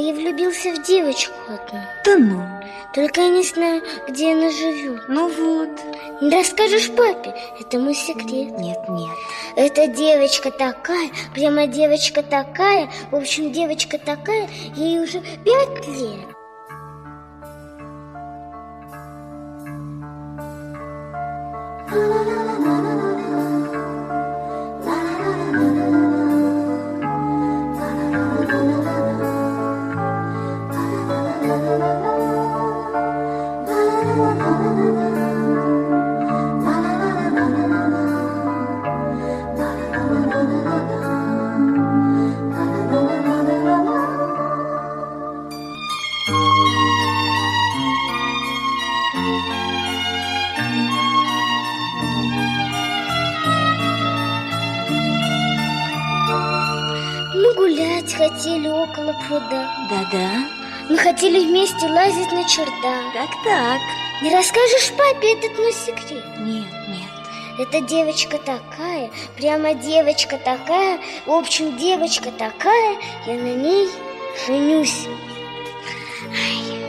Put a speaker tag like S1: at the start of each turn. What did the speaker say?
S1: я влюбился в девочку одну.
S2: Да ну.
S1: Только я не знаю, где она живет.
S2: Ну вот.
S1: Не расскажешь папе? Это мой секрет.
S2: Нет.
S1: Эта девочка такая, прямо девочка такая. В общем, девочка такая, ей уже 5 лет. Мы гулять хотели около пруда.
S2: Да.
S1: Мы хотели вместе лазить на чердак.
S2: Так.
S1: Не расскажешь папе этот мой секрет?
S2: Нет.
S1: Эта девочка такая, прямо девочка такая. В общем, девочка такая, я на ней женюсь. Ай.